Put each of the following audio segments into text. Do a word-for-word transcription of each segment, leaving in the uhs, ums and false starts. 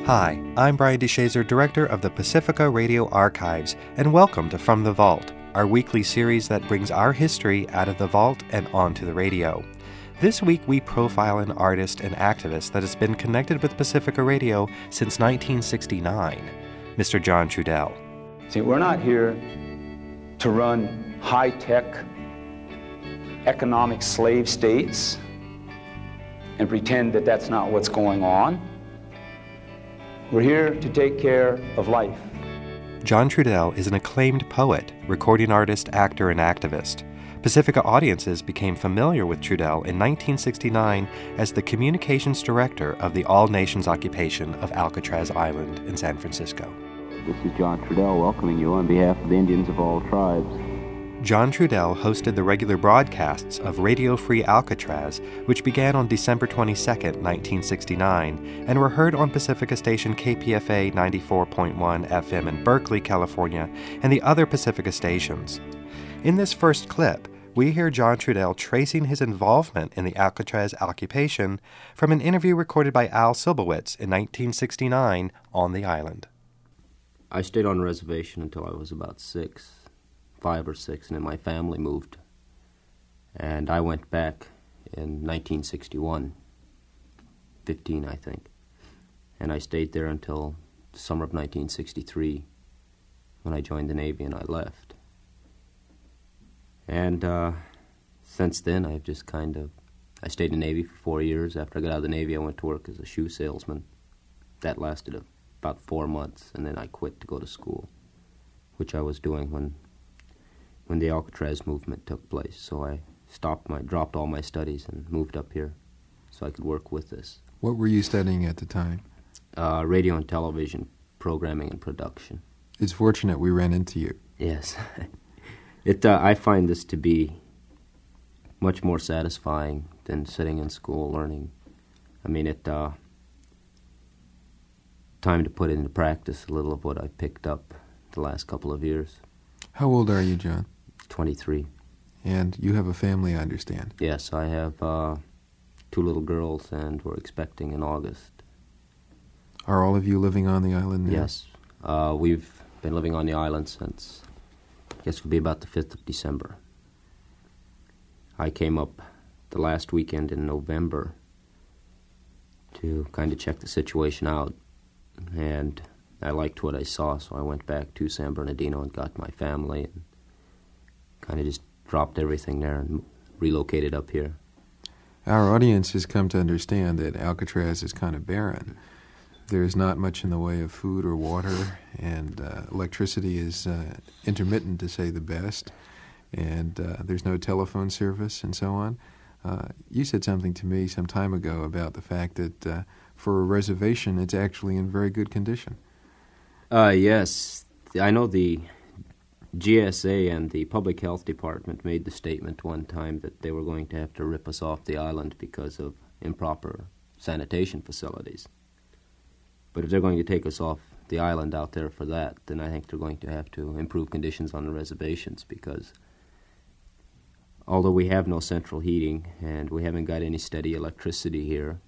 Hi, I'm Brian DeShazer, Director of the Pacifica Radio Archives, and welcome to From the Vault, our weekly series that brings our history out of the vault and onto the radio. This week we profile an artist and activist that has been connected with Pacifica Radio since nineteen sixty-nine, Mister John Trudell. See, we're not here to run high-tech economic slave states and pretend that that's not what's going on. We're here to take care of life. John Trudell is an acclaimed poet, recording artist, actor, and activist. Pacifica audiences became familiar with Trudell in nineteen sixty-nine as the communications director of the All Nations occupation of Alcatraz Island in San Francisco. This is John Trudell welcoming you on behalf of the Indians of all tribes. John Trudell hosted the regular broadcasts of Radio Free Alcatraz, which began on December twenty-second, nineteen sixty-nine, and were heard on Pacifica station K P F A ninety-four point one F M in Berkeley, California, and the other Pacifica stations. In this first clip, we hear John Trudell tracing his involvement in the Alcatraz occupation from an interview recorded by Al Silbowitz in nineteen sixty-nine on the island. I stayed on the reservation until I was about six. Five or six, and then my family moved. And I went back in nineteen sixty-one, fifteen, I think. And I stayed there until the summer of nineteen sixty-three, when I joined the Navy and I left. And uh, since then, I've just kind of... I stayed in the Navy for four years. After I got out of the Navy, I went to work as a shoe salesman. That lasted about four months, and then I quit to go to school, which I was doing when... when the Alcatraz movement took place. So I stopped my, dropped all my studies and moved up here so I could work with this. What were you studying at the time? Uh, radio and television, programming and production. It's fortunate we ran into you. Yes. it. Uh, I find this to be much more satisfying than sitting in school learning. I mean, it, uh, time to put into practice a little of what I picked up the last couple of years. How old are you, John? twenty-three. And you have a family, I understand. Yes, I have uh, two little girls, and we're expecting in August. Are all of you living on the island now? Yes. Uh, we've been living on the island since, I guess it'll be about the fifth of December. I came up the last weekend in November to kind of check the situation out, and I liked what I saw, so I went back to San Bernardino and got my family and kind of just dropped everything there and relocated up here. Our audience has come to understand that Alcatraz is kind of barren. There's not much in the way of food or water, and uh, electricity is uh, intermittent, to say the best, and uh, there's no telephone service and so on. Uh, you said something to me some time ago about the fact that uh, for a reservation, it's actually in very good condition. Uh, yes. I know the G S A and the Public Health Department made the statement one time that they were going to have to rip us off the island because of improper sanitation facilities. But if they're going to take us off the island out there for that, then I think they're going to have to improve conditions on the reservations, because although we have no central heating and we haven't got any steady electricity here,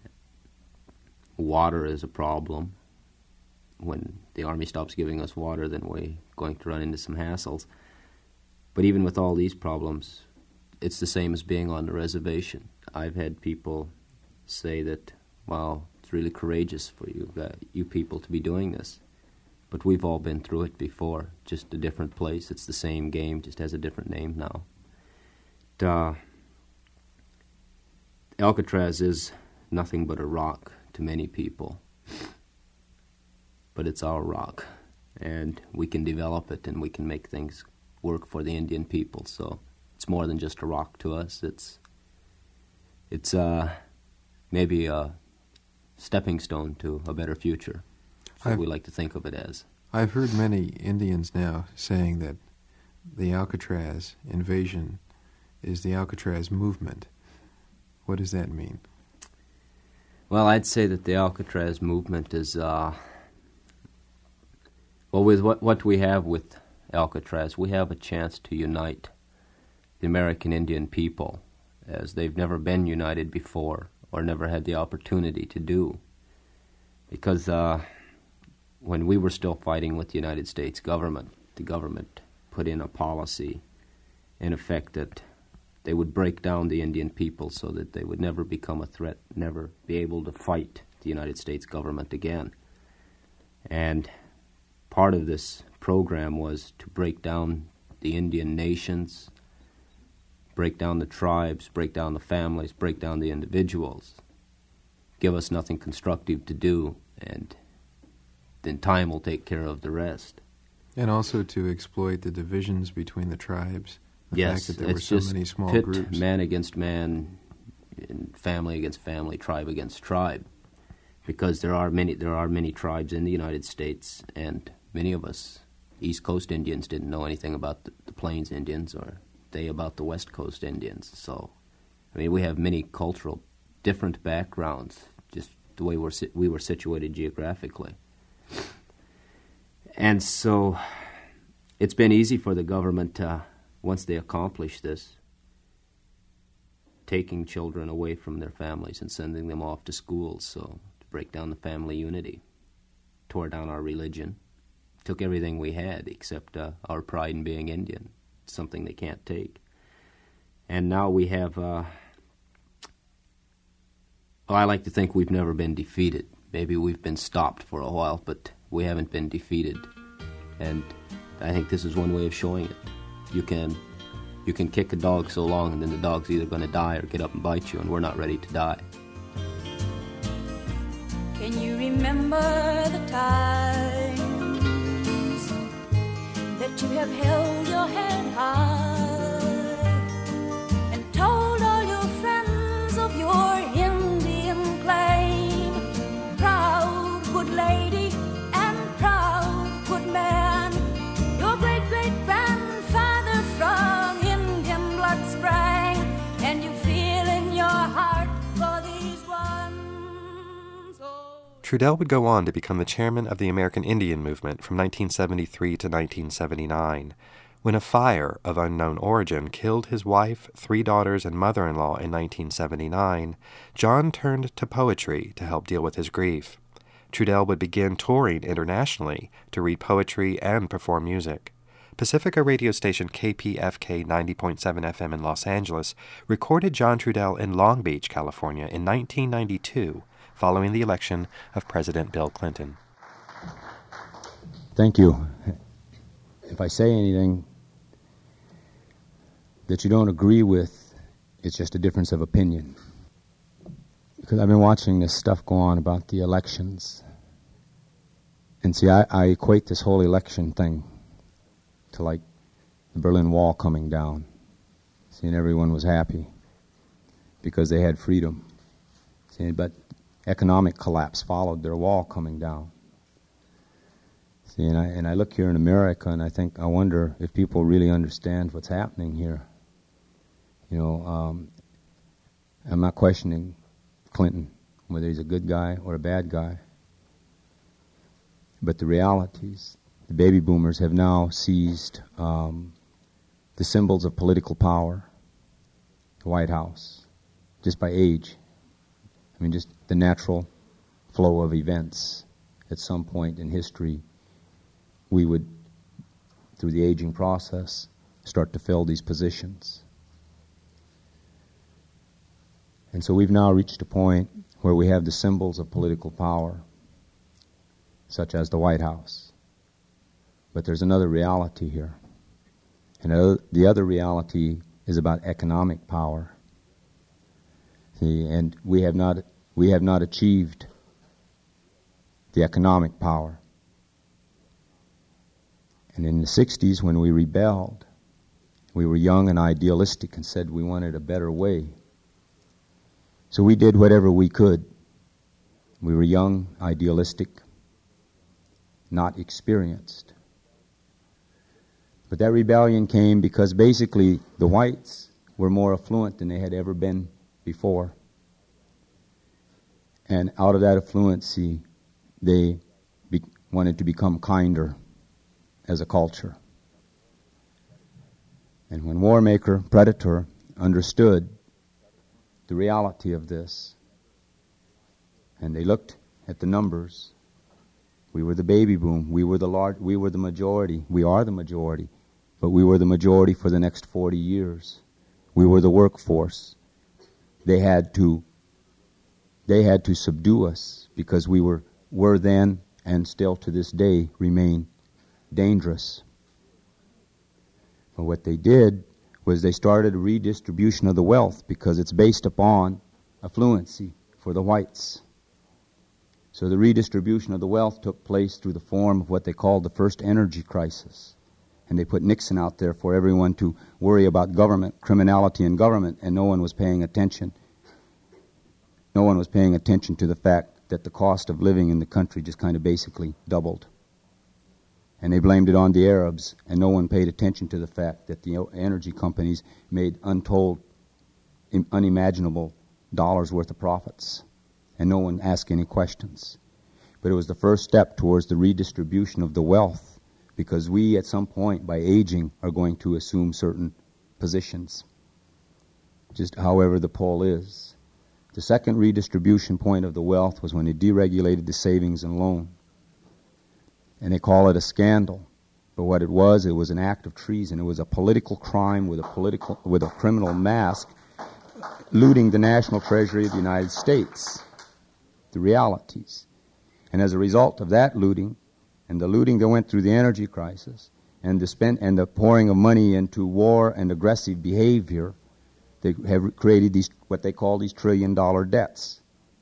water is a problem. When the Army stops giving us water, then we're going to run into some hassles. But even with all these problems, it's the same as being on the reservation. I've had people say that, well, it's really courageous for you, uh, you people to be doing this. But we've all been through it before, just a different place. It's the same game, just has a different name now. Uh, Alcatraz is nothing but a rock to many people. But it's our rock, and we can develop it, and we can make things work for the Indian people. So it's more than just a rock to us. It's it's uh, maybe a stepping stone to a better future. That's what we like to think of it as. I've heard many Indians now saying that the Alcatraz invasion is the Alcatraz movement. What does that mean? Well, I'd say that the Alcatraz movement is... Uh, Well, with what, what we have with Alcatraz, we have a chance to unite the American Indian people, as they've never been united before or never had the opportunity to do. because uh, when we were still fighting with the United States government, the government put in a policy in effect that they would break down the Indian people so that they would never become a threat, never be able to fight the United States government again. And part of this program was to break down the Indian nations, break down the tribes, break down the families, break down the individuals, give us nothing constructive to do, and then time will take care of the rest. And also to exploit the divisions between the tribes. The yes, fact that there it's were so just many small pit groups. man against man, and family against family, tribe against tribe, because there are many there are many tribes in the United States, and many of us East Coast Indians didn't know anything about the, the Plains Indians, or they about the West Coast Indians. So, I mean, we have many cultural different backgrounds, just the way we're si- we were situated geographically. And so it's been easy for the government, uh, once they accomplish this, taking children away from their families and sending them off to schools, so to break down the family unity, tore down our religion, took everything we had except uh, our pride in being Indian, something they can't take. And now we have, uh, well, I like to think we've never been defeated. Maybe we've been stopped for a while, but we haven't been defeated. And I think this is one way of showing it. You can you can kick a dog so long, and then the dog's either going to die or get up and bite you, and we're not ready to die. Can you remember the times that you have held your head high and told all your friends of your Indian claim? Proud good lady and proud good man, your great-great-grandfather from Indian blood sprang, and you feel in your heart for these ones. Oh. Trudell would go on to become the chairman of the American Indian Movement from nineteen seventy-three to nineteen seventy-nine. When a fire of unknown origin killed his wife, three daughters, and mother-in-law in nineteen seventy-nine, John turned to poetry to help deal with his grief. Trudell would begin touring internationally to read poetry and perform music. Pacifica radio station K P F K ninety point seven F M in Los Angeles recorded John Trudell in Long Beach, California in nineteen ninety-two, following the election of President Bill Clinton. Thank you. If I say anything that you don't agree with, it's just a difference of opinion. Because I've been watching this stuff go on about the elections. And see, I, I equate this whole election thing to like the Berlin Wall coming down. See, and everyone was happy because they had freedom. See, but economic collapse followed their wall coming down. See, and I, and I look here in America and I think, I wonder if people really understand what's happening here. You know, um, I'm not questioning Clinton, whether he's a good guy or a bad guy. But the realities, the baby boomers have now seized um, the symbols of political power, the White House, just by age. I mean, just the natural flow of events. At some point in history, we would, through the aging process, start to fill these positions. And so we've now reached a point where we have the symbols of political power, such as the White House. But there's another reality here. And the other reality is about economic power. See, and we have not we have not achieved the economic power. And in the sixties, when we rebelled, we were young and idealistic and said we wanted a better way. So we did whatever we could. We were young, idealistic, not experienced. But that rebellion came because basically the whites were more affluent than they had ever been before. And out of that affluency, they be- wanted to become kinder as a culture. And when Warmaker, Predator, understood the reality of this, and they looked at the numbers, we were the baby boom. We were the large. We were the majority. We are the majority, but we were the majority for the next forty years. We were the workforce. They had to. They had to subdue us because we were were then and still to this day remain dangerous. But what they did was they started a redistribution of the wealth because it's based upon affluency for the whites. So the redistribution of the wealth took place through the form of what they called the first energy crisis. And they put Nixon out there for everyone to worry about government, criminality in government, and no one was paying attention. No one was paying attention to the fact that the cost of living in the country just kind of basically doubled. And they blamed it on the Arabs, and no one paid attention to the fact that the energy companies made untold, unimaginable dollars worth of profits. And no one asked any questions. But it was the first step towards the redistribution of the wealth, because we, at some point, by aging, are going to assume certain positions, just however the poll is. The second redistribution point of the wealth was when they deregulated the savings and loan. And they call it a scandal. But what it was, it was an act of treason. It was a political crime with a political, with a criminal mask, looting the national treasury of the United States. The realities. And as a result of that looting, and the looting that went through the energy crisis, and the spend and the pouring of money into war and aggressive behavior, they have created these what they call these trillion dollar debts.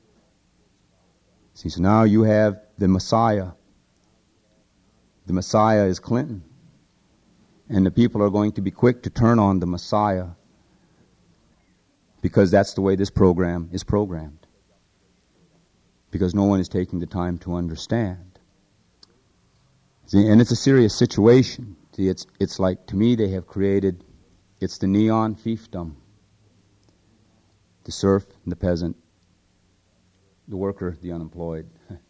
See, so now you have the Messiah. The Messiah is Clinton. And the people are going to be quick to turn on the Messiah because that's the way this program is programmed. Because no one is taking the time to understand. See, and it's a serious situation. See, it's it's like, to me, they have created, it's the neon fiefdom. The serf and the peasant, the worker, the unemployed,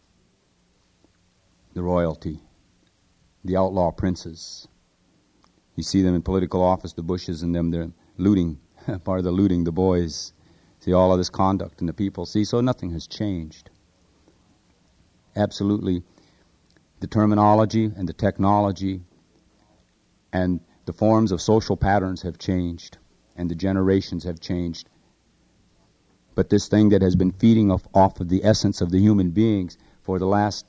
the royalty, the outlaw princes. You see them in political office, the Bushes and them, they're looting, part of the looting, the boys. See, all of this conduct in the people. See, so nothing has changed. Absolutely, the terminology and the technology and the forms of social patterns have changed, and the generations have changed. But this thing that has been feeding off, off of the essence of the human beings for the last,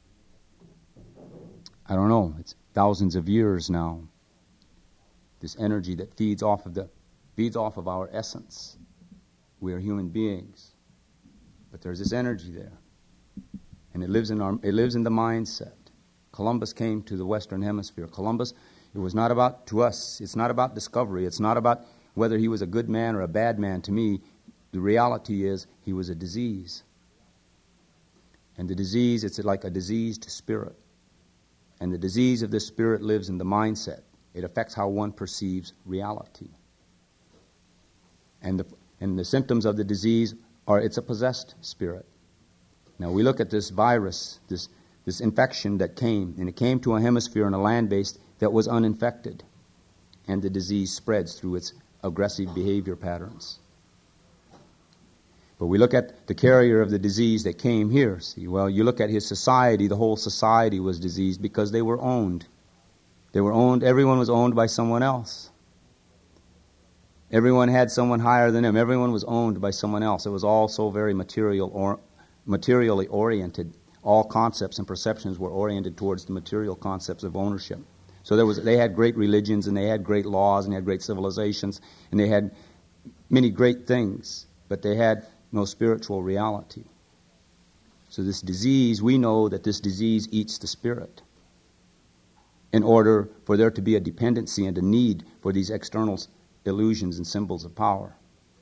I don't know, it's thousands of years now. This energy that feeds off of the feeds off of our essence. We are human beings, but there's this energy there. And it lives in our, it lives in the mindset. Columbus came to the Western Hemisphere. Columbus, it was not about, to us, it's not about discovery. It's not about whether he was a good man or a bad man. To me, the reality is he was a disease. And the disease, it's like a diseased spirit. And the disease of this spirit lives in the mindset. It affects how one perceives reality. And the, and the symptoms of the disease are, it's a possessed spirit. Now we look at this virus, this this infection that came, and it came to a hemisphere and a land base that was uninfected. And the disease spreads through its aggressive behavior patterns. But we look at the carrier of the disease that came here. See, well, you look at his society, the whole society was diseased because they were owned. They were owned, everyone was owned by someone else. Everyone had someone higher than them. Everyone was owned by someone else. It was all so very material or materially oriented. All concepts and perceptions were oriented towards the material concepts of ownership. So there was, they had great religions, and they had great laws, and they had great civilizations, and they had many great things, but they had no spiritual reality. So this disease, we know that this disease eats the spirit in order for there to be a dependency and a need for these external illusions and symbols of power.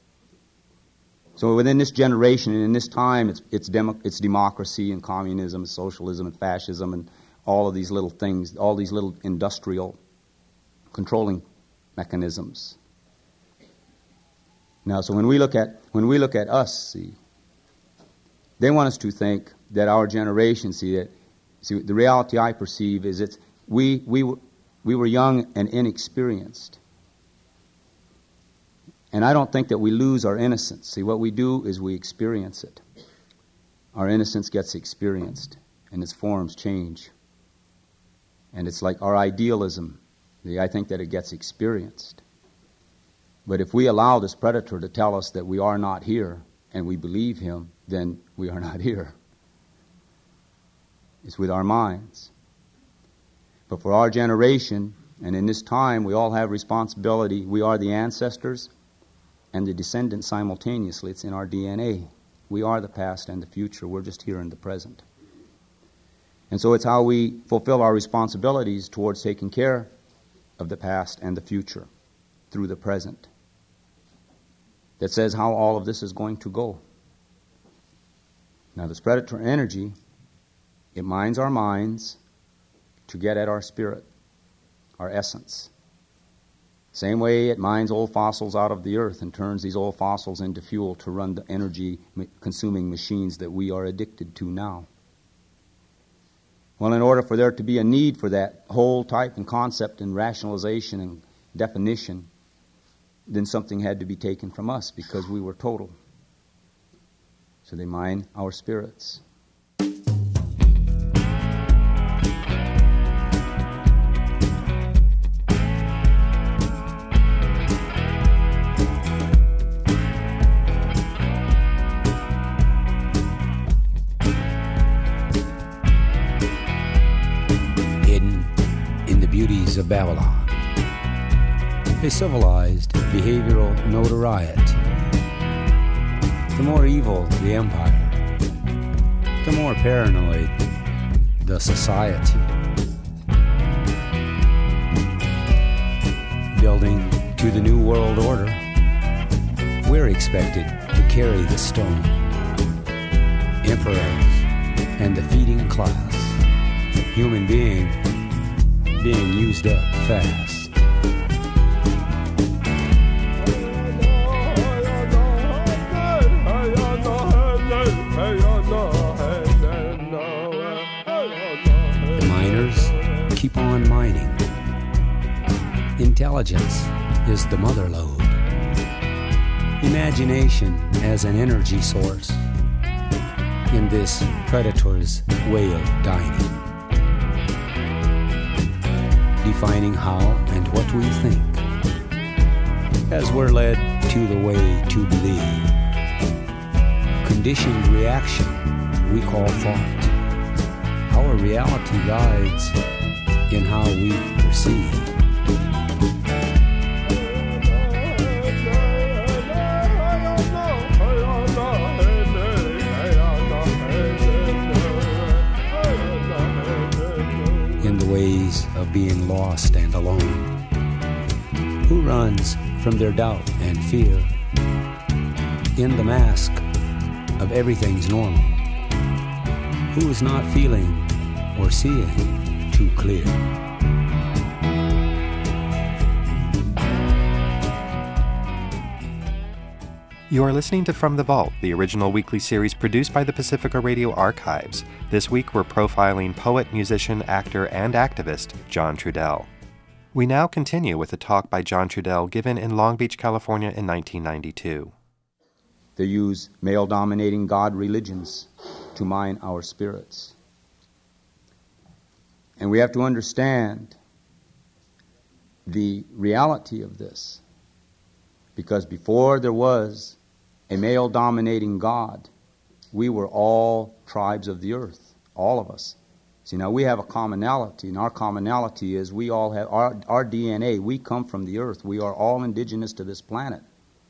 So within this generation and in this time, it's it's, demo, it's democracy and communism and socialism and fascism and all of these little things, all these little industrial controlling mechanisms. Now, so when we look at when we look at us, see, they want us to think that our generation, see, that see the reality I perceive is that we we were, we were young and inexperienced. And I don't think that we lose our innocence. See, what we do is we experience it. our innocence gets experienced and its forms change. And it's like our idealism. I think that it gets experienced. But if we allow this predator to tell us that we are not here and we believe him, then we are not here. It's with our minds. But for our generation, and in this time, we all have responsibility. We are the ancestors and the descendants simultaneously. It's in our D N A. We are the past and the future. We're just here in the present. And so it's how we fulfill our responsibilities towards taking care of the past and the future through the present that says how all of this is going to go. Now, this predator energy, it mines our minds to get at our spirit, our essence. Same way it mines old fossils out of the earth and turns these old fossils into fuel to run the energy-consuming machines that we are addicted to now. Well, in order for there to be a need for that whole type and concept and rationalization and definition, then something had to be taken from us because we were total. So they mine our spirits. Of Babylon, a civilized behavioral notoriety. The more evil the empire, the more paranoid the society. Building to the New World Order, we're expected to carry the stone. Emperors and the feeding class, human being being used up fast. The miners keep on mining. Intelligence is the mother lode. Imagination as an energy source in this predator's way of dining. Defining how and what we think as we're led to the way to believe. Conditioned reaction we call thought. Our reality rides in how we perceive. Ways of being lost and alone. Who runs from their doubt and fear in the mask of everything's normal? Who is not feeling or seeing too clear? You are listening to From the Vault, the original weekly series produced by the Pacifica Radio Archives. This week we're profiling poet, musician, actor, and activist John Trudell. We now continue with a talk by John Trudell given in Long Beach, California in nineteen ninety-two. They use male-dominating God religions to mine our spirits. And we have to understand the reality of this. Because before there was a male-dominating God, we were all tribes of the earth, all of us. See, now we have a commonality, and our commonality is we all have, our, our D N A, we come from the earth. We are all indigenous to this planet.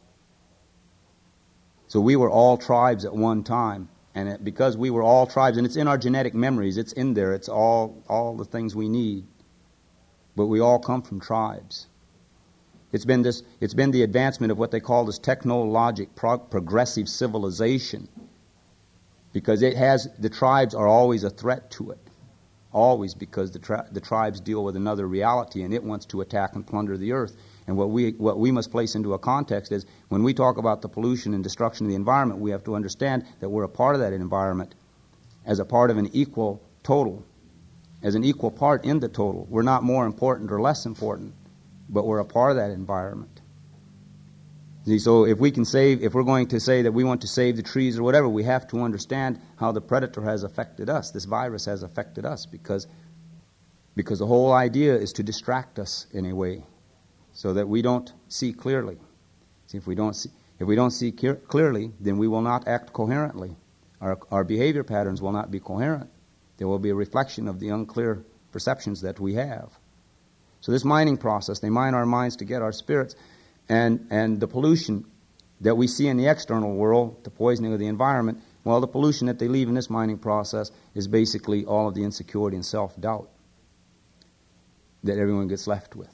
So we were all tribes at one time, and it, because we were all tribes, and it's in our genetic memories, it's in there, it's all, all the things we need, but we all come from tribes. It's been this. It's been the advancement of what they call this technologic prog- progressive civilization, because it has the tribes are always a threat to it, always, because the tri- the tribes deal with another reality and it wants to attack and plunder the earth. And what we what we must place into a context is when we talk about the pollution and destruction of the environment, we have to understand that we're a part of that environment as a part of an equal total, as an equal part in the total. We're not more important or less important, but we're a part of that environment. See, so if we can save, if we're going to say that we want to save the trees or whatever, we have to understand how the predator has affected us. This virus has affected us because, because the whole idea is to distract us in a way so that we don't see clearly. See, if we don't see, if we don't see clear, clearly, then we will not act coherently. Our, our behavior patterns will not be coherent. There will be a reflection of the unclear perceptions that we have. So this mining process, they mine our minds to get our spirits. And, and the pollution that we see in the external world, the poisoning of the environment, well, the pollution that they leave in this mining process is basically all of the insecurity and self-doubt that everyone gets left with.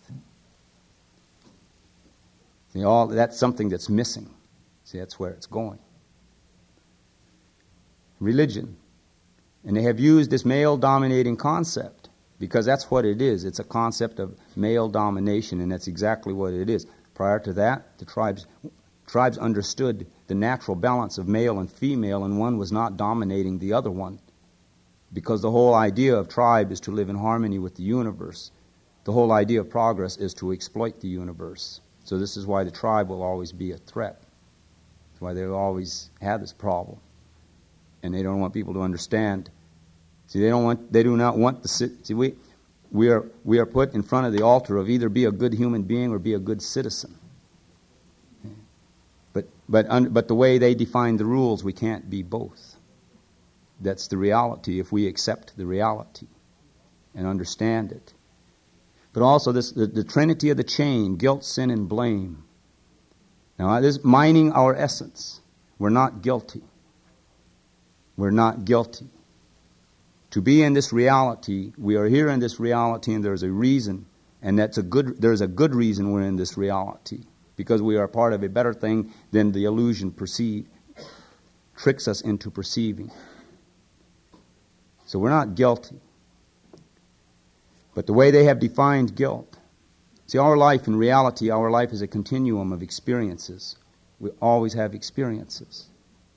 See, all, that's something that's missing. See, that's where it's going. Religion. And they have used this male-dominating concept because that's what it is. It's a concept of male domination, and that's exactly what it is. Prior to that, the tribes tribes understood the natural balance of male and female, and one was not dominating the other one. Because the whole idea of tribe is to live in harmony with the universe. The whole idea of progress is to exploit the universe. So this is why the tribe will always be a threat. That's why they will always have this problem. And they don't want people to understand. See, they don't want they do not want the see we We are we are put in front of the altar of either be a good human being or be a good citizen. But but un, but the way they define the rules, we can't be both. That's the reality if we accept the reality and understand it. But also this the, the trinity of the chain: guilt, sin, and blame. Now this is mining our essence. We're not guilty. We're not guilty. To be in this reality, we are here in this reality, and there's a reason, and that's a good. There's a good reason we're in this reality, because we are part of a better thing than the illusion perceive, tricks us into perceiving. So we're not guilty. But the way they have defined guilt, see, our life in reality, our life is a continuum of experiences. We always have experiences.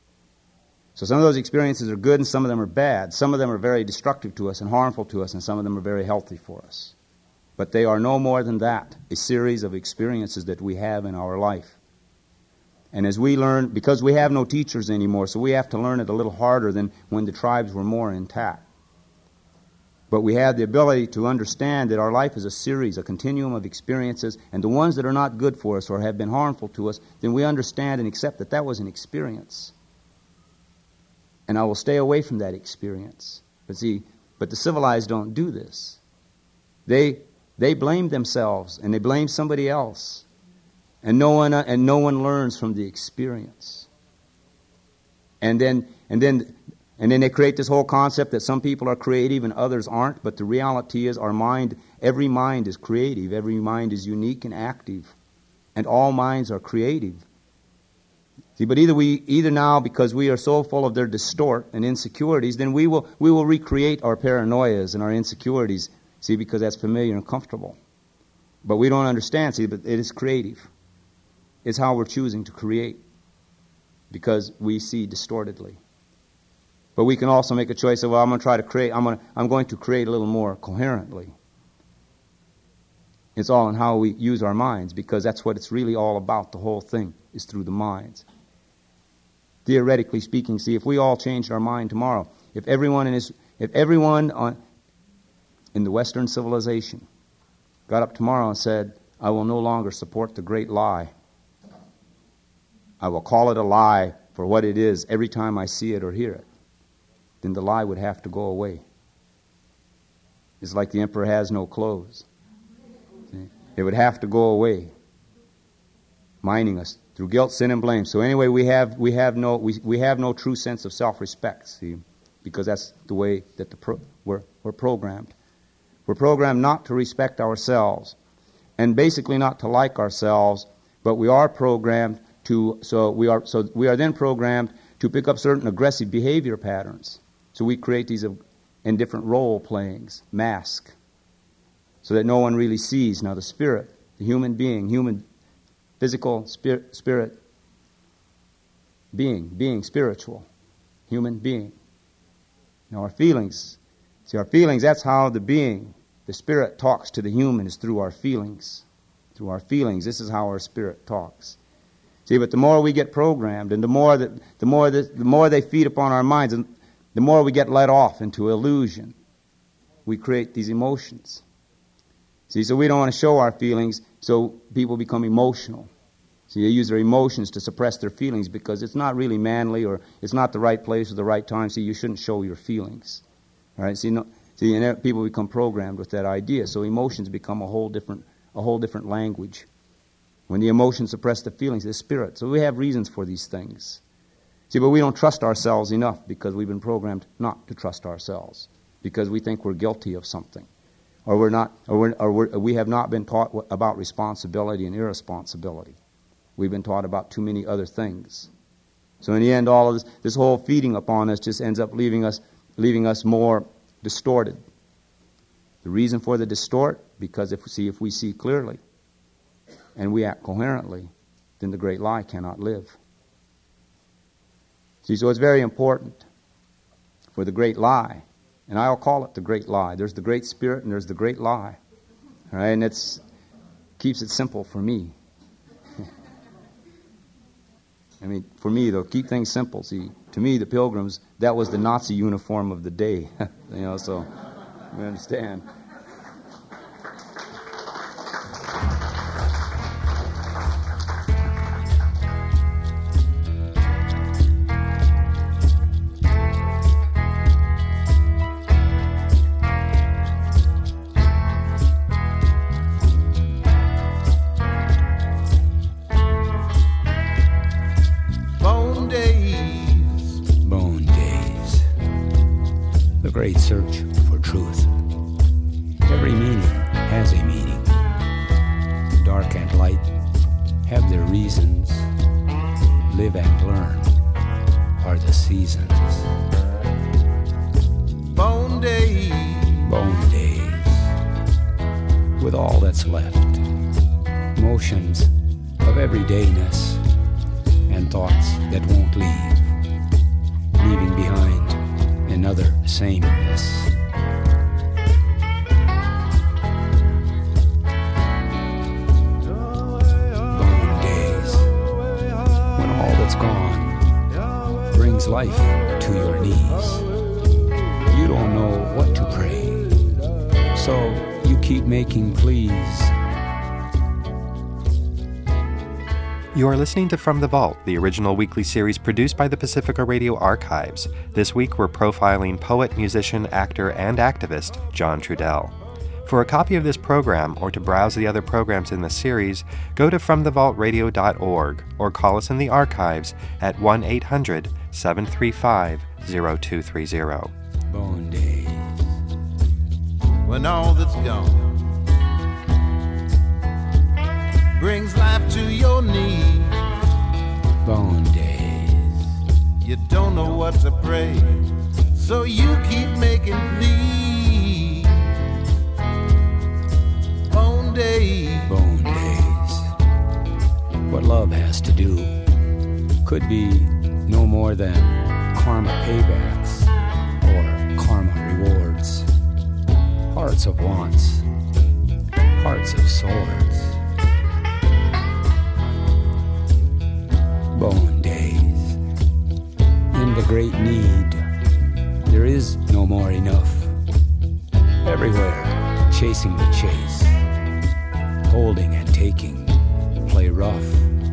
So some of those experiences are good and some of them are bad. Some of them are very destructive to us and harmful to us, and some of them are very healthy for us. But they are no more than that, a series of experiences that we have in our life. And as we learn, because we have no teachers anymore, so we have to learn it a little harder than when the tribes were more intact. But we have the ability to understand that our life is a series, a continuum of experiences, and the ones that are not good for us or have been harmful to us, then we understand and accept that that was an experience. And I will stay away from that experience. But see, but the civilized don't do this. They they blame themselves and they blame somebody else, and no one uh, and no one learns from the experience. And then and then and then they create this whole concept that some people are creative and others aren't. But the reality is, our mind, every mind is creative, every mind is unique and active, and all minds are creative. See, but either we, either now, because we are so full of their distort and insecurities, then we will we will recreate our paranoias and our insecurities. See, because that's familiar and comfortable. But we don't understand. See, but it is creative. It's how we're choosing to create, because we see distortedly. But we can also make a choice of, well, I'm going to try to create. I'm going to, I'm going to create a little more coherently. It's all in how we use our minds, because that's what it's really all about. The whole thing is through the minds. Theoretically speaking, see, if we all changed our mind tomorrow, if everyone in his, if everyone on, in the Western civilization got up tomorrow and said, I will no longer support the great lie. I will call it a lie for what it is every time I see it or hear it, then the lie would have to go away. It's like the emperor has no clothes. It would have to go away, mining us through guilt, sin, and blame. So anyway, we have we have no we we have no true sense of self-respect. See, because that's the way that the pro, we're we're programmed. We're programmed not to respect ourselves, and basically not to like ourselves. But we are programmed to. So we are so we are then programmed to pick up certain aggressive behavior patterns. So we create these in different role playings, mask, so that no one really sees. Now the spirit, the human being, human. Physical, spirit, spirit, being, being spiritual, human being. Now our feelings, see our feelings, that's how the being, the spirit talks to the human, is through our feelings. Through our feelings, this is how our spirit talks. See, but the more we get programmed, and the more that the more that the more they feed upon our minds, and the more we get led off into illusion, we create these emotions. See, so we don't want to show our feelings, so people become emotional. See, they use their emotions to suppress their feelings because it's not really manly, or it's not the right place or the right time. See, you shouldn't show your feelings. All right? See, no, see, and people become programmed with that idea. So emotions become a whole different, a whole different language. When the emotions suppress the feelings, the spirit. So we have reasons for these things. See, but we don't trust ourselves enough because we've been programmed not to trust ourselves, because we think we're guilty of something, or we're not, or, we're, or we're, we have not been taught about responsibility and irresponsibility. We've been taught about too many other things. So in the end, all of this, this whole feeding upon us just ends up leaving us, leaving us more distorted. The reason for the distort, because if we see, if we see clearly and we act coherently, then the great lie cannot live. See, so it's very important for the great lie, and I'll call it the great lie. There's the great spirit and there's the great lie. All right, and it's keeps it simple for me. I mean, for me, though, keep things simple. See, to me, the Pilgrims, that was the Nazi uniform of the day. You know, so you understand. Great search for truth. Every meaning has a meaning. Dark and light have their reasons. Live and learn are the seasons. Bone days. Bone days. With all that's left. Motions of everydayness and thoughts that won't leave. Leaving behind another sameness. Bone days, when all that's gone brings life to your knees. You don't know what to pray, so you keep making pleas. You are listening to From the Vault, the original weekly series produced by the Pacifica Radio Archives. This week we're profiling poet, musician, actor, and activist John Trudell. For a copy of this program, or to browse the other programs in the series, go to from the vault radio dot org or call us in the archives at one eight hundred, seven three five, zero two three zero. Bone days. When all that's gone brings life to your knees. Bone days. You don't know what to pray, so you keep making pleas. Bone days. Bone days. What love has to do could be no more than karma paybacks or karma rewards. Hearts of wants, hearts of swords. Bone days. In the great need, there is no more enough. Everywhere, chasing the chase, holding and taking, play rough.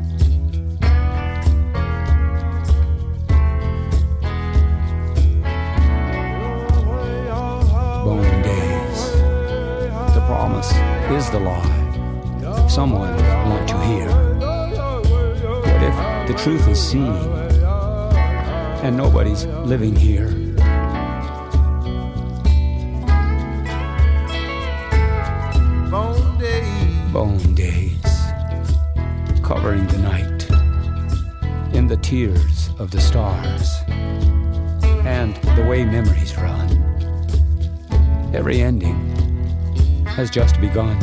Bone days. The promise is the lie. Someone want to hear. What if the truth is seen and nobody's living here? Bone days. Bone days. Covering the night in the tears of the stars and the way memories run. Every ending has just begun.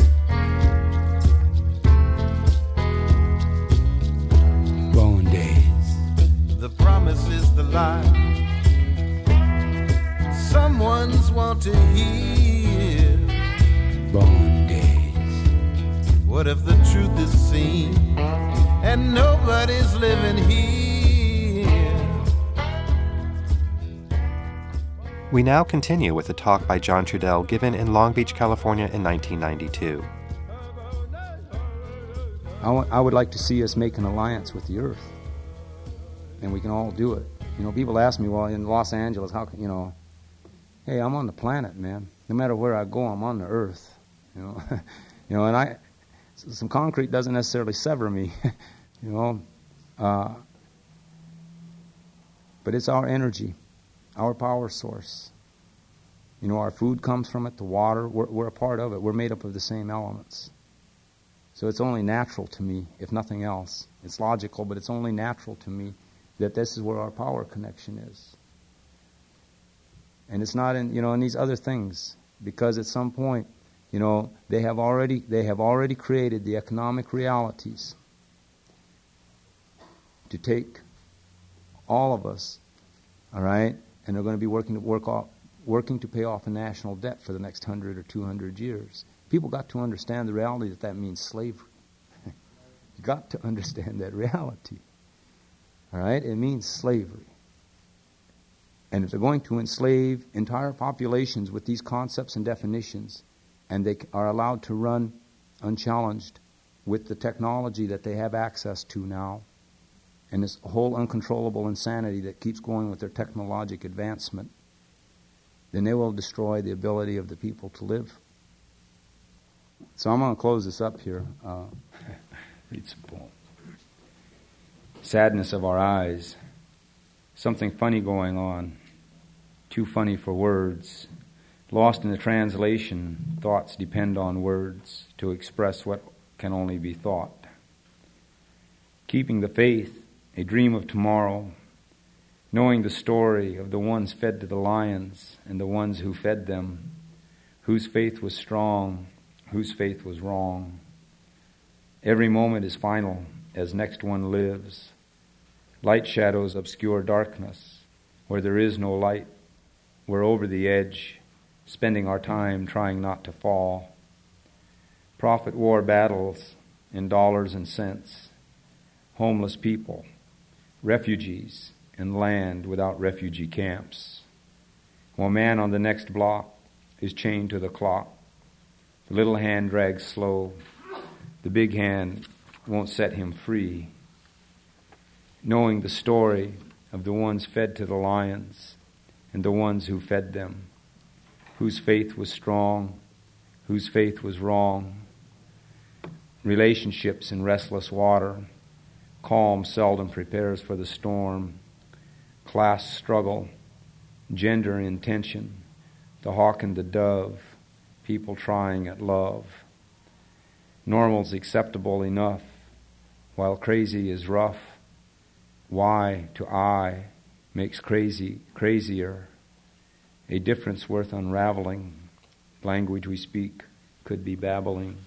Bone days. The promise is the lie. Someone's want to hear. Bone days. What if the truth is seen and nobody's living here. We now continue with a talk by John Trudell given in Long Beach, California in nineteen ninety-two. I, w- I would like to see us make an alliance with the earth, and we can all do it. You know, people ask me, well, in Los Angeles, how can, you know, hey, I'm on the planet, man. No matter where I go, I'm on the earth. You know, you know, and I, some concrete doesn't necessarily sever me, you know, uh, but it's our energy, our power source. You know, our food comes from it, the water, we're, we're a part of it. We're made up of the same elements. So it's only natural to me, if nothing else. It's logical, but it's only natural to me that this is where our power connection is. And it's not in, you know, in these other things, because at some point, you know, they have already they have already created the economic realities to take all of us, all right, and they're going to be working to work off, working to pay off a national debt for the next hundred or two hundred years. People got to understand the reality that that means slavery. You got to understand that reality. All right? It means slavery. And if they're going to enslave entire populations with these concepts and definitions, and they are allowed to run unchallenged with the technology that they have access to now, and this whole uncontrollable insanity that keeps going with their technologic advancement, then they will destroy the ability of the people to live. So I'm going to close this up here. Uh, read some poem. Sadness of our eyes. Something funny going on. Too funny for words. Lost in the translation, thoughts depend on words to express what can only be thought. Keeping the faith, a dream of tomorrow. Knowing the story of the ones fed to the lions and the ones who fed them, whose faith was strong, whose faith was wrong. Every moment is final as next one lives. Light shadows obscure darkness where there is no light. We're over the edge, spending our time trying not to fall. Profit war battles in dollars and cents. Homeless people, refugees, and land without refugee camps. While man on the next block is chained to the clock. The little hand drags slow. The big hand won't set him free. Knowing the story of the ones fed to the lions and the ones who fed them, whose faith was strong, whose faith was wrong. Relationships in restless water. Calm seldom prepares for the storm. Class struggle, gender in tension, the hawk and the dove, people trying at love. Normal's acceptable enough, while crazy is rough. Why to I makes crazy crazier. A difference worth unraveling. Language we speak could be babbling.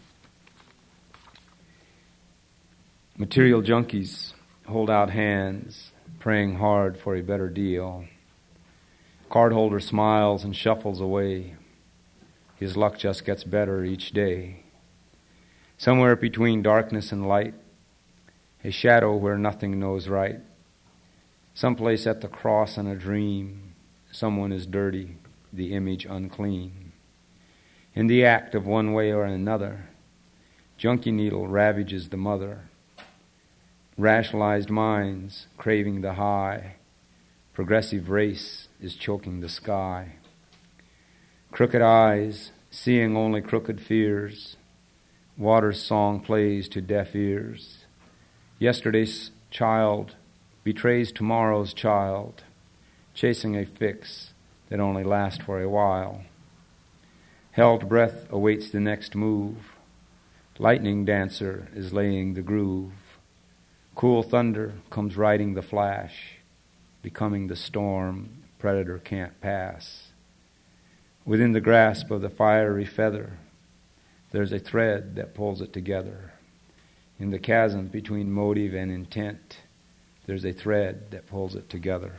Material junkies hold out hands, praying hard for a better deal. Cardholder smiles and shuffles away. His luck just gets better each day. Somewhere between darkness and light, a shadow where nothing knows right. Someplace at the cross in a dream, someone is dirty, the image unclean. In the act of one way or another, junkie needle ravages the mother. Rationalized minds craving the high, progressive race is choking the sky. Crooked eyes, seeing only crooked fears. Water's song plays to deaf ears. Yesterday's child betrays tomorrow's child, chasing a fix that only lasts for a while. Held breath awaits the next move. Lightning dancer is laying the groove. Cool thunder comes riding the flash, becoming the storm predator can't pass. Within the grasp of the fiery feather, there's a thread that pulls it together. In the chasm between motive and intent, there's a thread that pulls it together.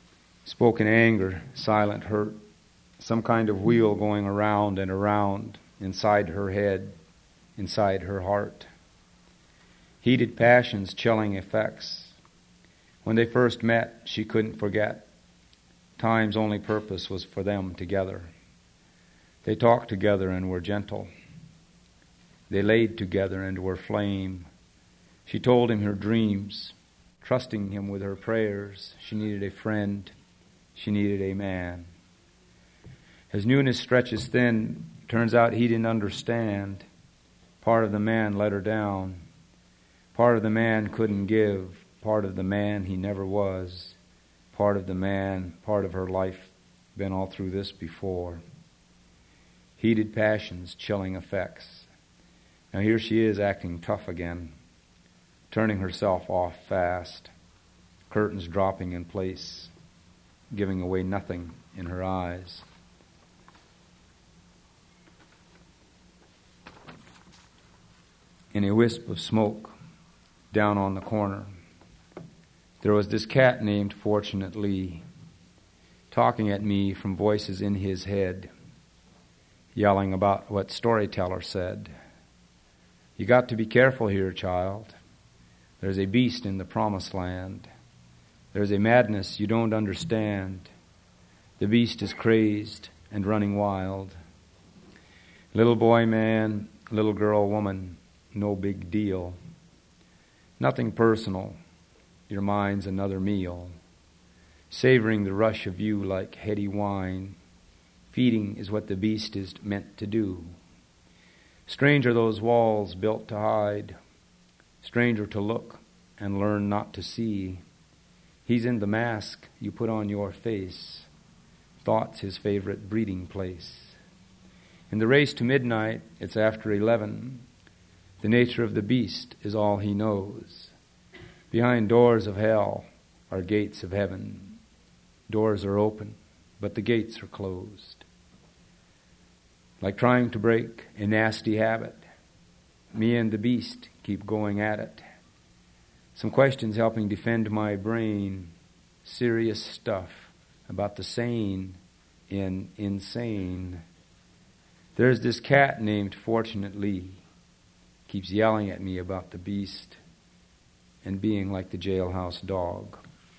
Spoken anger, silent hurt, some kind of wheel going around and around, inside her head, inside her heart. Heated passions, chilling effects. When they first met, she couldn't forget. Time's only purpose was for them together. They talked together and were gentle. They laid together and were flame. She told him her dreams, trusting him with her prayers. She needed a friend. She needed a man. As newness stretches thin, turns out he didn't understand. Part of the man let her down. Part of the man couldn't give. Part of the man he never was. Part of the man, part of her life, been all through this before. Heated passions, chilling effects. Now here she is acting tough again, turning herself off fast, curtains dropping in place, giving away nothing in her eyes. In a wisp of smoke, down on the corner, there was this cat named Fortunate Lee, talking at me from voices in his head, yelling about what storyteller said. You got to be careful here, child. There's a beast in the promised land. There's a madness you don't understand. The beast is crazed and running wild. Little boy, man, little girl, woman, no big deal. Nothing personal. Your mind's another meal. Savoring the rush of you like heady wine. Feeding is what the beast is meant to do. Strange are those walls built to hide. Stranger to look and learn not to see. He's in the mask you put on your face. Thought's his favorite breeding place. In the race to midnight, it's after eleven. The nature of the beast is all he knows. Behind doors of hell are gates of heaven. Doors are open, but the gates are closed. Like trying to break a nasty habit, me and the beast keep going at it. Some questions helping defend my brain. Serious stuff about the sane in insane. There's this cat named Fortunate Lee. Keeps yelling at me about the beast and being like the jailhouse dog.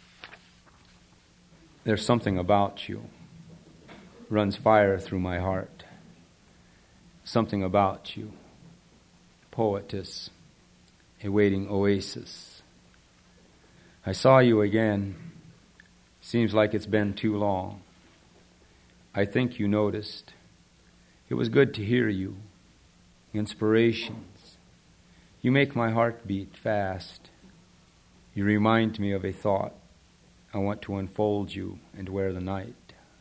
There's something about you. Runs fire through my heart. Something about you. Poetess. A waiting oasis. I saw you again. Seems like it's been too long. I think you noticed. It was good to hear you. Inspirations. You make my heart beat fast. You remind me of a thought. I want to unfold you and wear the night.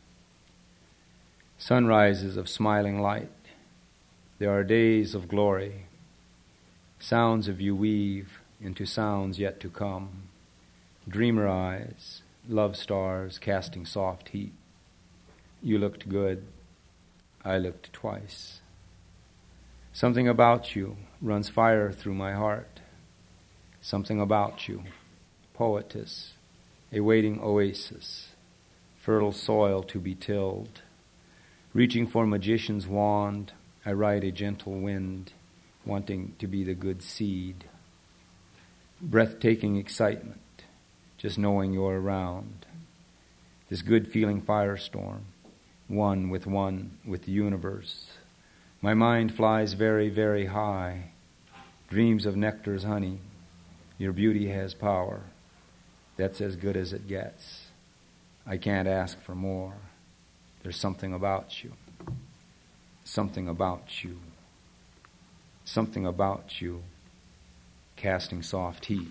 Sunrises of smiling light. There are days of glory. Sounds of you weave into sounds yet to come. Dreamer eyes, love stars casting soft heat. You looked good. I looked twice. Something about you runs fire through my heart. Something about you, poetess, a waiting oasis, fertile soil to be tilled. Reaching for magician's wand, I ride a gentle wind, wanting to be the good seed. Breathtaking excitement, just knowing you're around. This good feeling firestorm, one with one with the universe. My mind flies very, very high, dreams of nectar's honey. Your beauty has power. That's as good as it gets. I can't ask for more. There's something about you. Something about you. Something about you casting soft heat.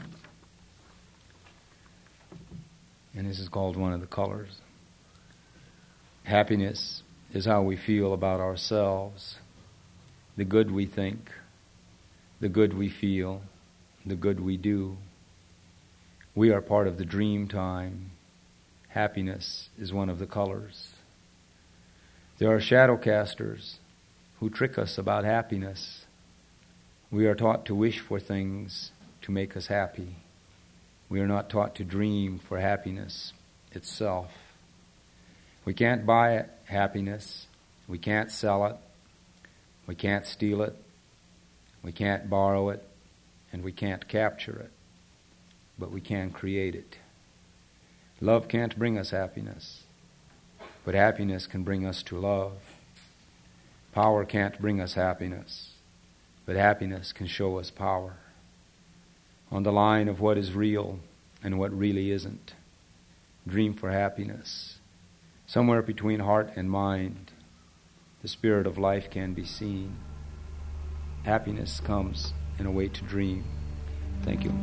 And this is called one of the colors. Happiness is how we feel about ourselves, the good we think, the good we feel, the good we do. We are part of the dream time. Happiness is one of the colors. There are shadow casters who trick us about happiness. We are taught to wish for things to make us happy. We are not taught to dream for happiness itself. We can't buy it, happiness. We can't sell it. We can't steal it, we can't borrow it, and we can't capture it, but we can create it. Love can't bring us happiness, but happiness can bring us to love. Power can't bring us happiness, but happiness can show us power. On the line of what is real and what really isn't, dream for happiness. Somewhere between heart and mind, the spirit of life can be seen. Happiness comes in a way to dream. Thank you.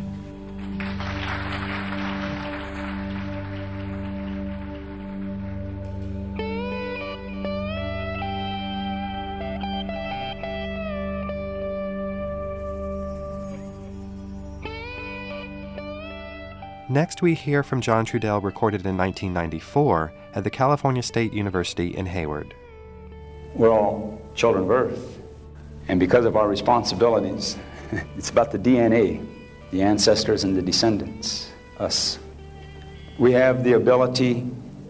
Next, we hear from John Trudell, recorded in nineteen ninety-four at the California State University in Hayward. We're all children of Earth, and because of our responsibilities, it's about the D N A, the ancestors and the descendants, us. We have the ability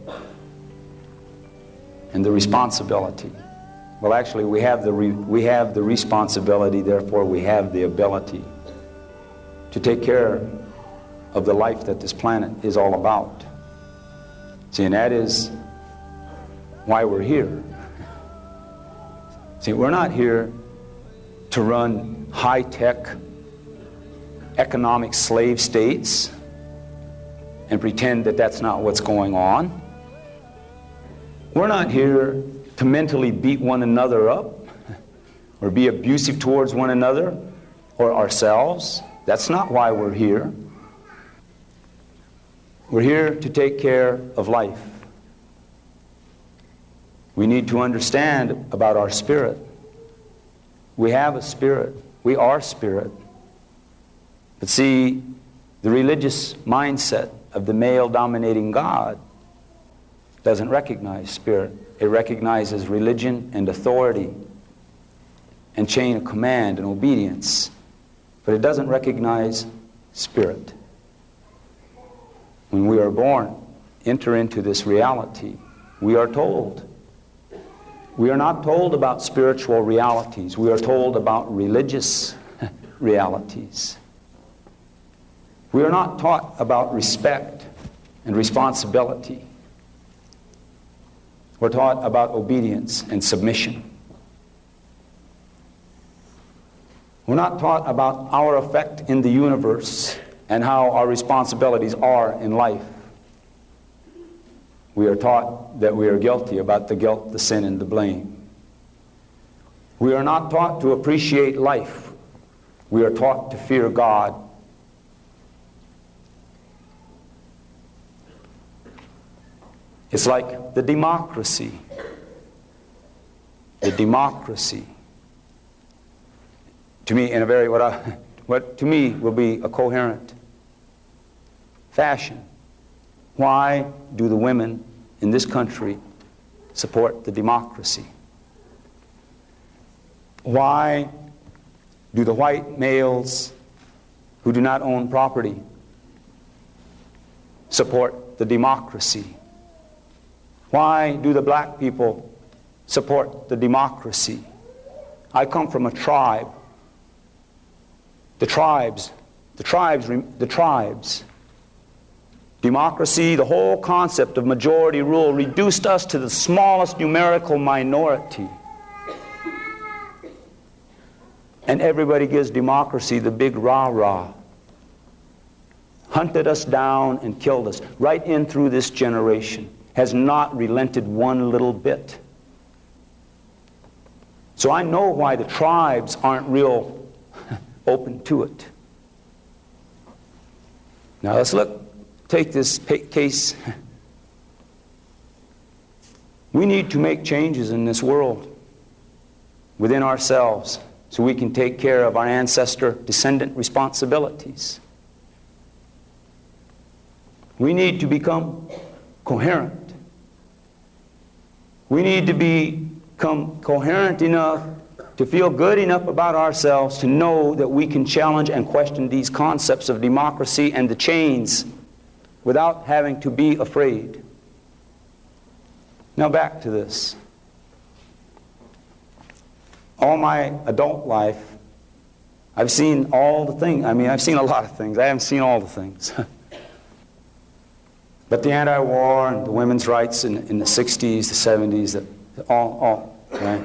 and the responsibility. Well, actually, we have the re- we have the responsibility, therefore we have the ability to take care of the life that this planet is all about. See, and that is why we're here. See, we're not here to run high-tech economic slave states and pretend that that's not what's going on. We're not here to mentally beat one another up or be abusive towards one another or ourselves. That's not why we're here. We're here to take care of life. We need to understand about our spirit. We have a spirit. We are spirit. But see, the religious mindset of the male-dominating God doesn't recognize spirit. It recognizes religion and authority and chain of command and obedience. But it doesn't recognize spirit. When we are born, enter into this reality, we are told. We are not told about spiritual realities. We are told about religious realities. We are not taught about respect and responsibility. We're taught about obedience and submission. We're not taught about our effect in the universe and how our responsibilities are in life. We are taught that we are guilty about the guilt, the sin, and the blame. We are not taught to appreciate life. We are taught to fear God. It's like the democracy. The democracy. To me, in a very, what, I, what to me will be a coherent fashion. Why do the women in this country support the democracy? Why do the white males who do not own property support the democracy? Why do the black people support the democracy? I come from a tribe. The tribes, the tribes, the tribes. Democracy, the whole concept of majority rule, reduced us to the smallest numerical minority. And everybody gives democracy the big rah-rah. Hunted us down and killed us right in through this generation. Has not relented one little bit. So I know why the tribes aren't real open to it. Now let's look, take this case. We need to make changes in this world within ourselves so we can take care of our ancestor descendant responsibilities. We need to become coherent. We need to become coherent enough to feel good enough about ourselves to know that we can challenge and question these concepts of democracy and the chains without having to be afraid. Now back to this. all my adult life, I've seen all the things. I mean, I've seen a lot of things. I haven't seen all the things. But the anti-war and the women's rights in, in the sixties, the seventies, the, all, all, right?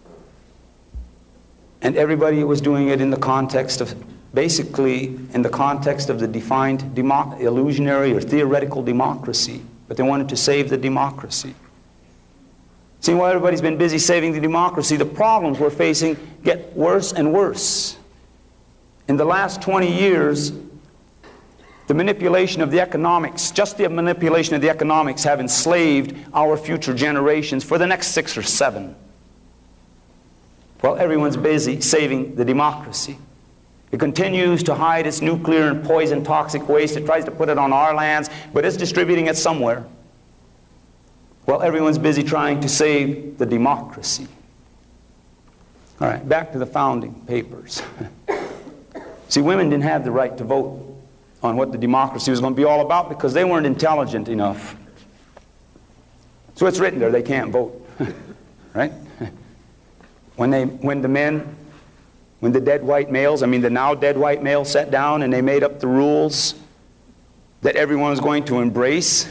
And everybody was doing it in the context of, basically, in the context of the defined demo- illusionary or theoretical democracy. But they wanted to save the democracy. See, while everybody's been busy saving the democracy, the problems we're facing get worse and worse. In the last twenty years, the manipulation of the economics, just the manipulation of the economics have enslaved our future generations for the next six or seven. While everyone's busy saving the democracy. It continues to hide its nuclear and poison toxic waste. It tries to put it on our lands, but it's distributing it somewhere. While everyone's busy trying to save the democracy. All right, back to the founding papers. See, women didn't have the right to vote on what the democracy was going to be all about because they weren't intelligent enough. So it's written there, they can't vote. Right? When they, when the men, when the dead white males, I mean the now dead white males sat down and they made up the rules that everyone was going to embrace.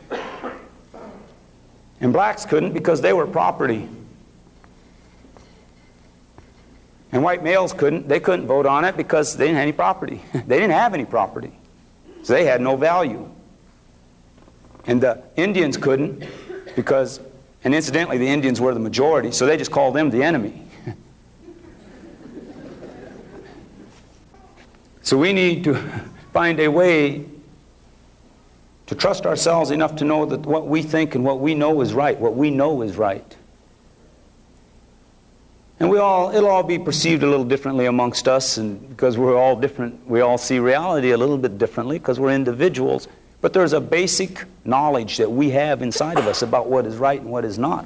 And blacks couldn't because they were property. And white males couldn't. They couldn't vote on it because they didn't have any property. They didn't have any property. So they had no value. And the Indians couldn't because, and incidentally, the Indians were the majority, so they just called them the enemy. So we need to find a way to trust ourselves enough to know that what we think and what we know is right. What we know is right. And we all, it'll all be perceived a little differently amongst us, and because we're all different, we all see reality a little bit differently because we're individuals. But there's a basic knowledge that we have inside of us about what is right and what is not.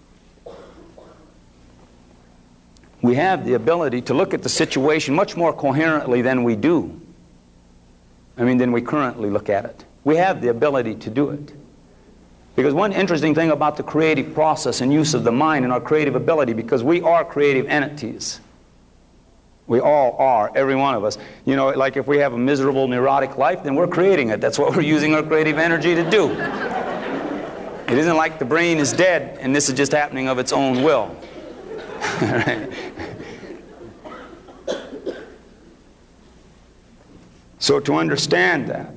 We have the ability to look at the situation much more coherently than we do. I mean, than we currently look at it. We have the ability to do it. Because one interesting thing about the creative process and use of the mind and our creative ability, because we are creative entities. We all are, every one of us. You know, like if we have a miserable, neurotic life, then we're creating it. That's what we're using our creative energy to do. It isn't like the brain is dead and this is just happening of its own will. So to understand that,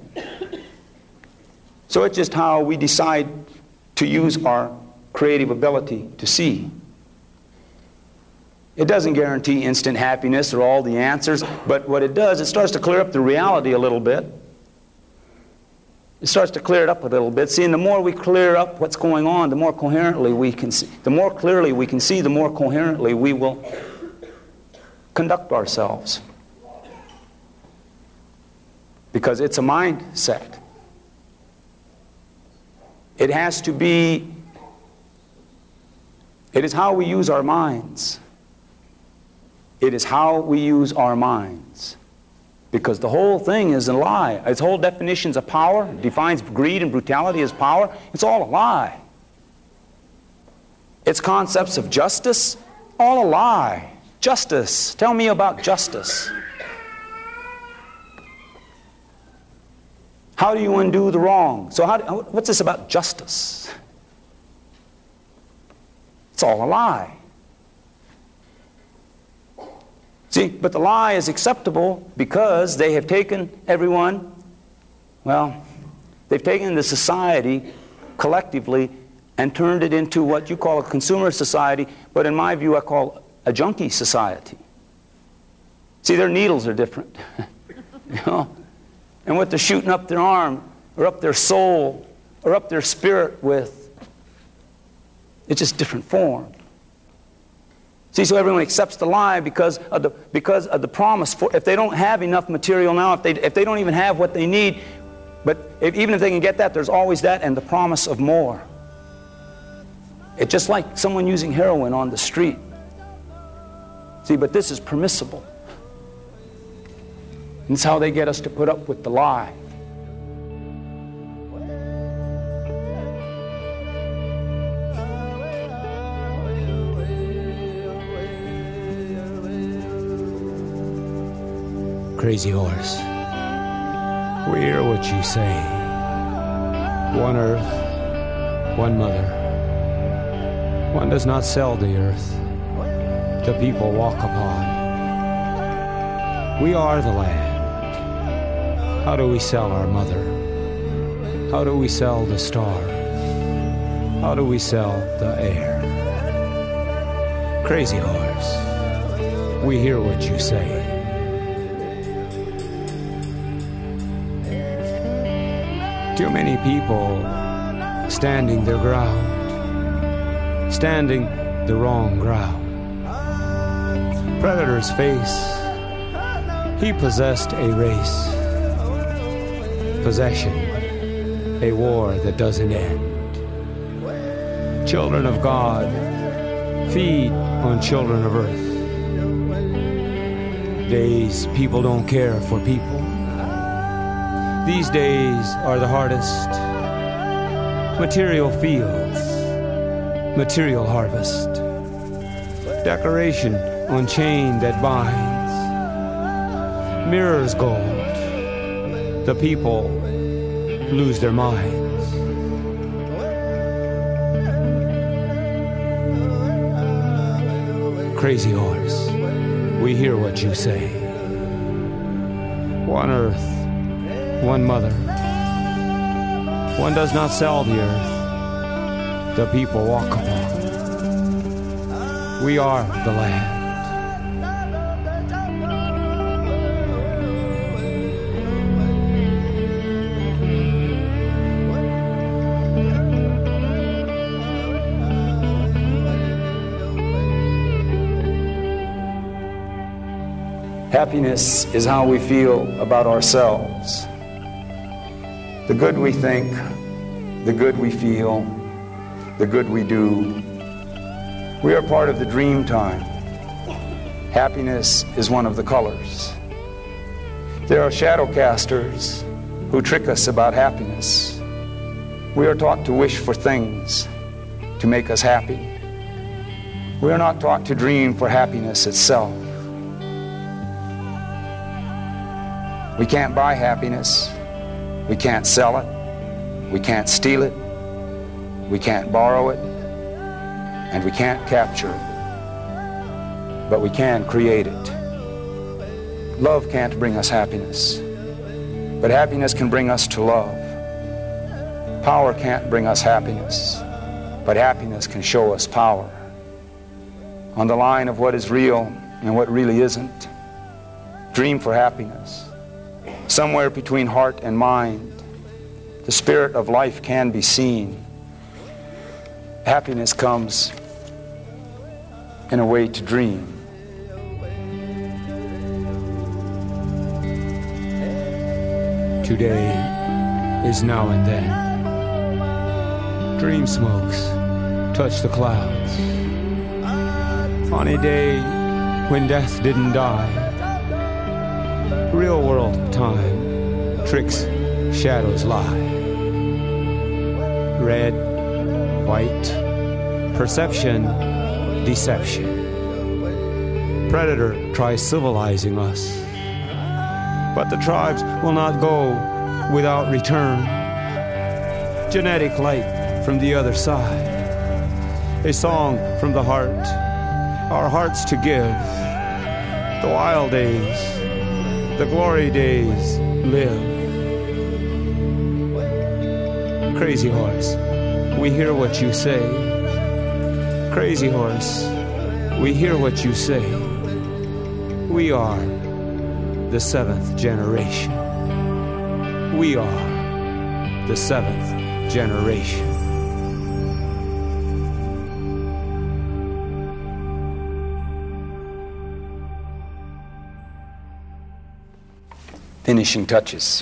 so it's just how we decide to use our creative ability to see. It doesn't guarantee instant happiness or all the answers, but what it does, it starts to clear up the reality a little bit. It starts to clear it up a little bit. See, and the more we clear up what's going on, the more coherently we can see. The more clearly we can see, the more coherently we will conduct ourselves. Because it's a mindset. It has to be, it is how we use our minds. It is how we use our minds. Because the whole thing is a lie. Its whole definitions of power, defines greed and brutality as power. It's all a lie. Its concepts of justice, all a lie. Justice. Tell me about justice. How do you undo the wrong? So how do, what's this about justice? It's all a lie. See, but the lie is acceptable because they have taken everyone, well, they've taken the society collectively and turned it into what you call a consumer society, but in my view I call a junkie society. See, their needles are different. You know? And what they're shooting up their arm, or up their soul, or up their spirit with, it's just different form. See, so everyone accepts the lie because of the, because of the promise. For, if they don't have enough material now, if they, if they don't even have what they need, but if, even if they can get that, there's always that and the promise of more. It's just like someone using heroin on the street. See, but this is permissible. And it's how they get us to put up with the lie. Crazy Horse. We hear what you say. One earth, one mother. One does not sell the earth the people walk upon. We are the land. How do we sell our mother? How do we sell the stars? How do we sell the air? Crazy Horse, we hear what you say. Too many people standing their ground, standing the wrong ground. Predator's face, he possessed a race. Possession, a war that doesn't end. Children of God, feed on children of earth. Days people don't care for people. These days are the hardest. Material fields, material harvest. Decoration on chain that binds. Mirrors gold. The people lose their minds. Crazy Horse, we hear what you say. One earth, one mother. One does not sell the earth the people walk upon. We are the land. Happiness is how we feel about ourselves. The good we think, the good we feel, the good we do. We are part of the dream time. Happiness is one of the colors. There are shadow casters who trick us about happiness. We are taught to wish for things to make us happy. We are not taught to dream for happiness itself. We can't buy happiness. We can't sell it. We can't steal it. We can't borrow it. And we can't capture it. But we can create it. Love can't bring us happiness. But happiness can bring us to love. Power can't bring us happiness. But happiness can show us power. On the line of what is real and what really isn't. Dream for happiness. Somewhere between heart and mind, the spirit of life can be seen. Happiness comes in a way to dream. Today is now and then. Dream smokes touch the clouds. On a day when death didn't die, real world time, tricks, shadows lie. Red, white, perception, deception. Predator tries civilizing us, but the tribes will not go without return. Genetic light from the other side, a song from the heart, our hearts to give. The wild days, the glory days live. Crazy Horse, we hear what you say. Crazy Horse, we hear what you say. We are the seventh generation. We are the seventh generation. Finishing touches.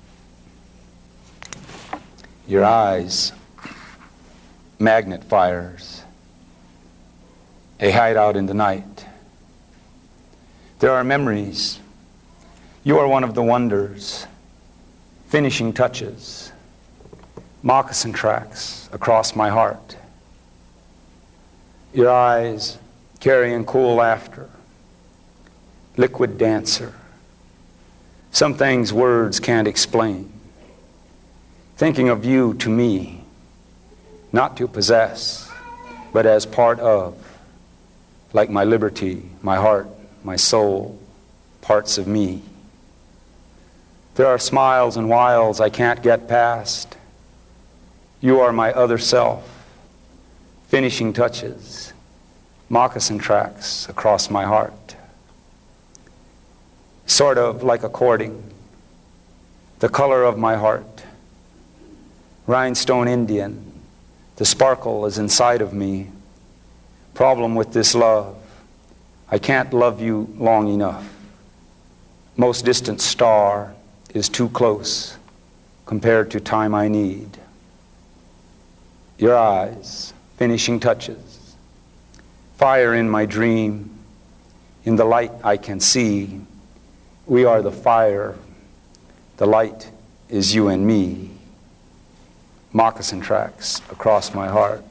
Your eyes, magnet fires, a hideout in the night. There are memories. You are one of the wonders. Finishing touches, moccasin tracks across my heart. Your eyes carrying cool laughter, liquid dancer, Some things words can't explain. Thinking of you to me, not to possess, but as part of, like my liberty, my heart, my soul, parts of me. There are smiles and wiles I can't get past. You are my other self, finishing touches, moccasin tracks across my heart. Sort of like a courting, the color of my heart. Rhinestone Indian, the sparkle is inside of me. Problem with this love, I can't love you long enough. Most distant star is too close compared to time I need. Your eyes, finishing touches. Fire in my dream, in the light I can see. We are the fire, the light is you and me. Moccasin tracks across my heart.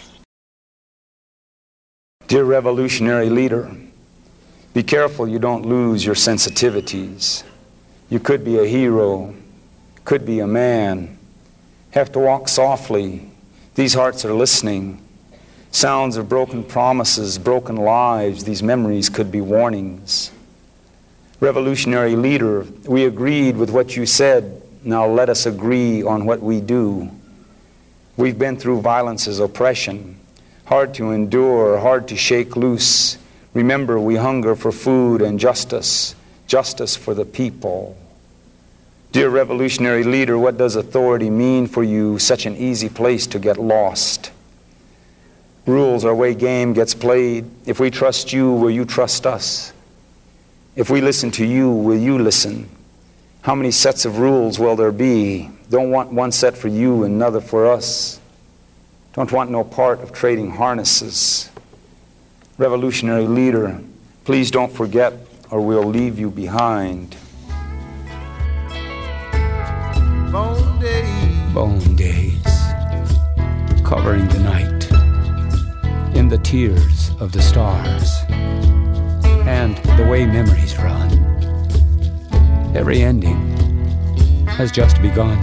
Dear revolutionary leader, be careful you don't lose your sensitivities. You could be a hero, could be a man. Have to walk softly. These hearts are listening. Sounds of broken promises, broken lives. These memories could be warnings. Revolutionary leader, we agreed with what you said. Now let us agree on what we do. We've been through violence's oppression. Hard to endure, hard to shake loose. Remember, we hunger for food and justice, justice for the people. Dear revolutionary leader, what does authority mean for you? Such an easy place to get lost. Rules are way game gets played. If we trust you, will you trust us? If we listen to you, will you listen? How many sets of rules will there be? Don't want one set for you and another for us. Don't want no part of trading harnesses. Revolutionary leader, please don't forget or we'll leave you behind. Bone days. Bone days, covering the night in the tears of the stars and the way memories run. Every ending has just begun.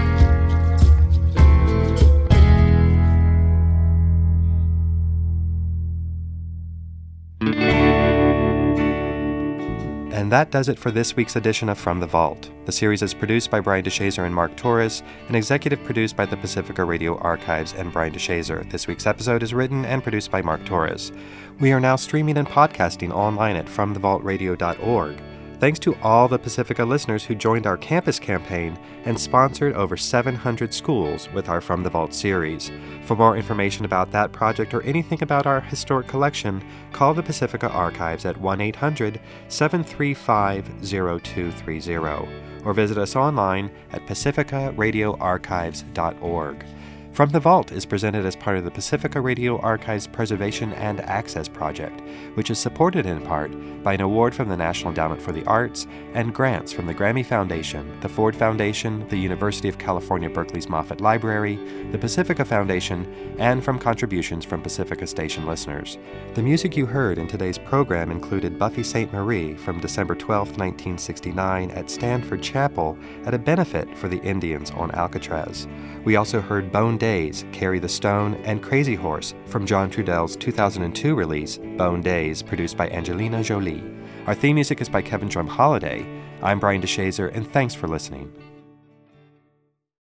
And that does it for this week's edition of From the Vault. The series is produced by Brian DeShazer and Mark Torres, and executive produced by the Pacifica Radio Archives and Brian DeShazer. This week's episode is written and produced by Mark Torres. We are now streaming and podcasting online at from the vault radio dot org. Thanks to all the Pacifica listeners who joined our campus campaign and sponsored over seven hundred schools with our From the Vault series. For more information about that project or anything about our historic collection, call the Pacifica Archives at one eight hundred seven three five zero two three zero or visit us online at pacifica radio archives dot org. From the Vault is presented as part of the Pacifica Radio Archives Preservation and Access Project, which is supported in part by an award from the National Endowment for the Arts and grants from the Grammy Foundation, the Ford Foundation, the University of California Berkeley's Moffett Library, the Pacifica Foundation, and from contributions from Pacifica Station listeners. The music you heard in today's program included Buffy Sainte Marie from December twelfth, nineteen sixty-nine at Stanford Chapel at a benefit for the Indians on Alcatraz. We also heard Bone Days, Carry the Stone, and Crazy Horse from John Trudell's two thousand two release, Bone Days, produced by Angelina Jolie. Our theme music is by Kevin Drum Holiday. I'm Brian DeShazer, and thanks for listening.